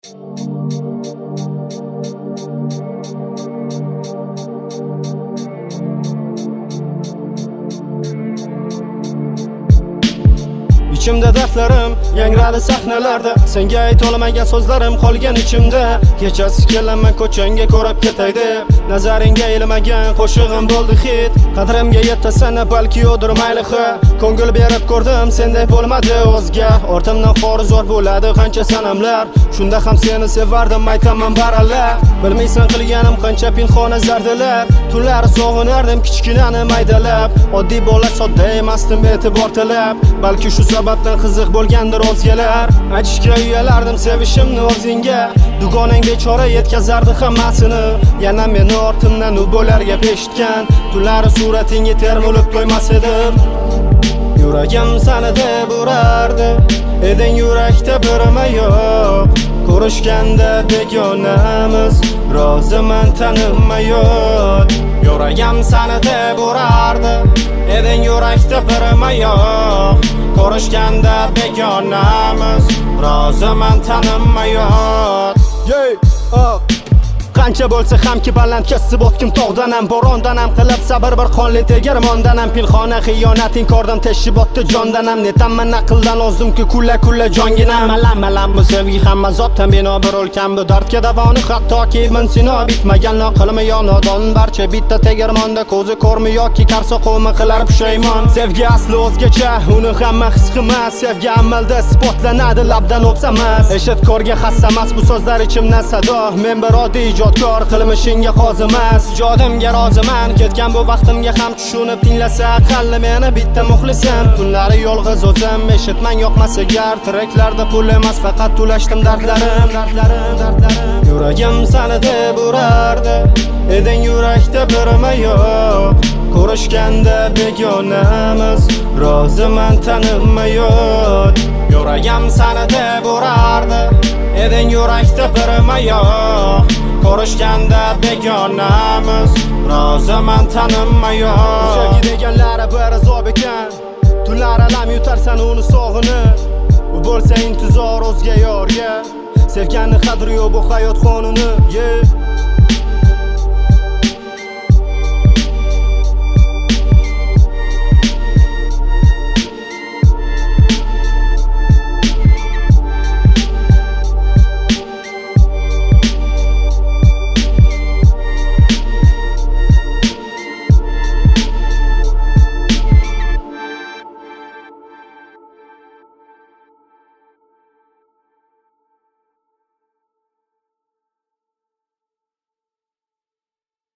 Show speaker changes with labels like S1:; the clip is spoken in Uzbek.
S1: İçimde dertlerim yangradi sahnelarda, senga ayta olmagan so'zlarim qolgan ichimda. Kechasi kelaman ko'changga ko'rib ketay deb, nazaringga ilmagan qo'shig'im bo'ldi hit. Qadrimga yettasana balki yo'dir maylihi, ko'ngil berib ko'rdim senday bo'lmadi o'zga. Ortimdan xori zo'r bo'ladi qancha sanamlar, shunda ham seni sevardim aytaman baralar. Bilmaysan qilganim qancha pinxona zardalar, tunlari sog'inardim kichkinani maydalab. Oddiy bola sodda emasdim e'tibor tilab, balki shu sababdan qiziq bo'lgandir o'zgalar. Aytishga uyalardim sevishimni o'zingga, dugonang bechora yetkazardi hammasini. Yana meni ortimdan u bo'larga eshitgan, tunlari suratingga termulib to'ymas edim. Yuragim seni deb urardi, eding yurakda birma yo'q. Ko'rishganda begonamiz, roziman tanima yo'q. Yuragim seni deb urardi, eding yurakda birma yo'q. Ko'rishganda begonamiz, roziman tanima yo'q. Qancha bo'lsa hamki baland kesib o'tkim tog'danam, bo'rondanam qilib sabr bir qonli tegirmondanam. Pinxona xiyonating ko'rdim teshib o'tdi jondanam. Netanman aqldan o'zimki kulla jonginam. Malam bu sevgi hamma zotdan bino bir o'lkan bu dardga davoni hattoki ibn Sino bitmagan noqilmi yo nodon barcha bitta tegirmonda ko'zi ko'rmi yoki qarso qovmi qilar pushaymon. Sevgi asli o'zgacha, uni hamma his qilmas. Sevgi amalda isbotlanadi, labdan o'psamas. Eshit ko'rga xassamas bu so'zlar ichimdan sado. Men bir oddiy ijodkor, qilmishingga qozimas. Ijodimga roziman, ketgan bu vaqtimga ham tushunib tinglasa aqalli meni bitta muxlisim. Tunlari yolg'iz o'zim, eshitmang yoqmas agar. Tiraklarda pul emas, faqat to'lashdim dardlarim. Yuragim seni deb urardi, eding yurakda birma yo'q. Ko'rishganda begonamiz, roziman tanima yo'q. Yuragim seni deb urardi, eding yurakda birma yo'q. Ko'rishganda begonamiz, roziman tanima yo'q. Sevgi deganlari bir azob ekan, tunlar alam yutarsan uni sog'inib. U bo'lsa intizor o'zga yorga, sevganni qadri yo'q bu hayot qonuni.